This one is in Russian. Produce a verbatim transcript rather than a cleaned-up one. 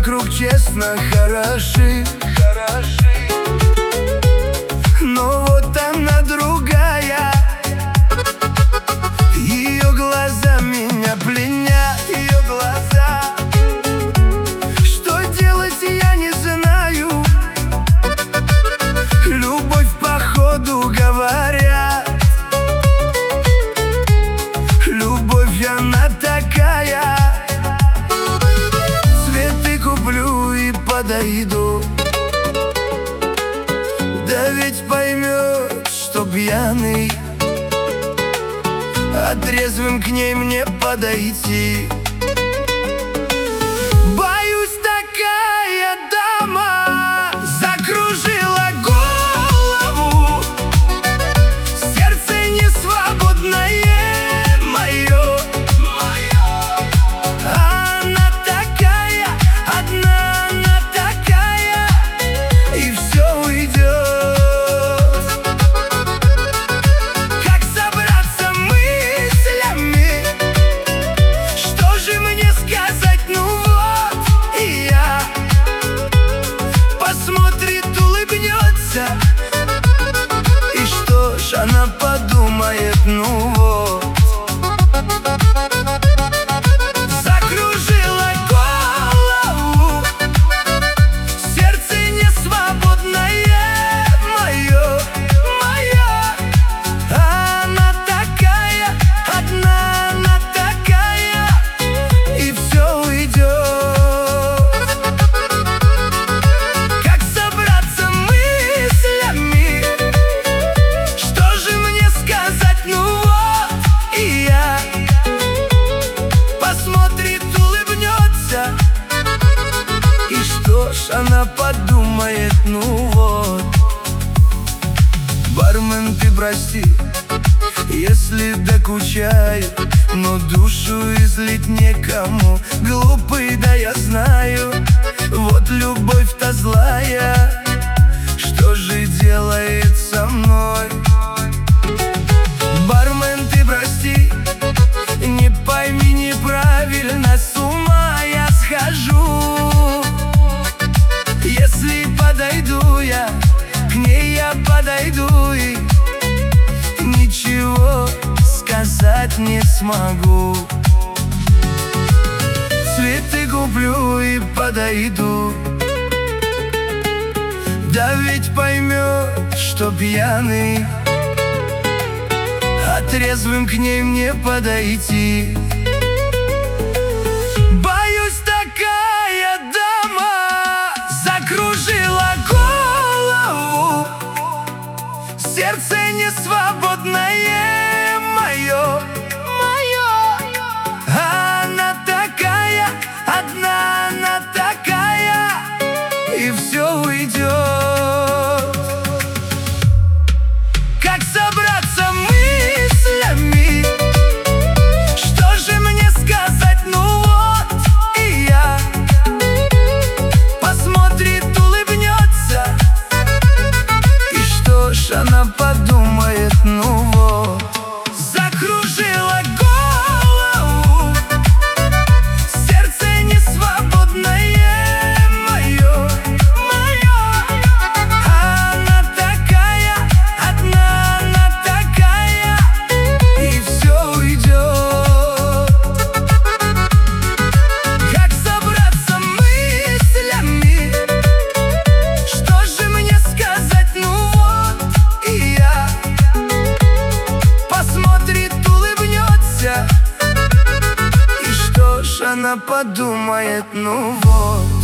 вокруг честно хороши, хороши. Но вот она другая, ее глаза меня пленят, ее глаза. Что делать, я не знаю. Любовь походу говорят. Любовь она такая. Цветы куплю и подойду. Да ведь поймет, что пьяный, а трезвым к ней мне подойти. Боюсь, такая дама закружила голову. Сердце не свободное мое. Она такая, одна она такая, и все уйдет. Как собраться мыслями? Что же мне сказать? Ну вот и я. Посмотрит, улыбнется, и что ж она подумает? Ну вот. Закружила голову. Сердце не свободное мое, мое. Она такая, одна она такая, и все уйдет. Как собраться мыслями? Что же мне сказать? Ну вот и я. Посмотрит, улыбнется, и что ж она подумает? Ну вот. Бармен, ты прости, если докучаю, но душу излить некому. Глупый, да я знаю, вот любовь-то злая. Что же делает со мной? Бармен, ты прости, не пойми неправильно, с ума я схожу. Если подойду я, к ней я подойду, и ничего сказать не смогу. Цветы куплю и подойду. Да ведь поймет, что пьяный, а трезвым к ней мне подойти. Боюсь, такая дама закружила голову. Сердце не свободное мое, мое. Она такая, одна она такая, и все уйдет. Как собраться мыслями? Что же мне сказать? Ну вот и я. Посмотрит, улыбнется, и что ж она подумает? Ну вот. Закружила голову. Сердце не свободное мое, мое. Она такая, одна она такая, и все уйдет. Как собраться мыслями? Что же мне сказать? Ну вот и я. Посмотрит, улыбнется, и что ж она подумает? Ну вот.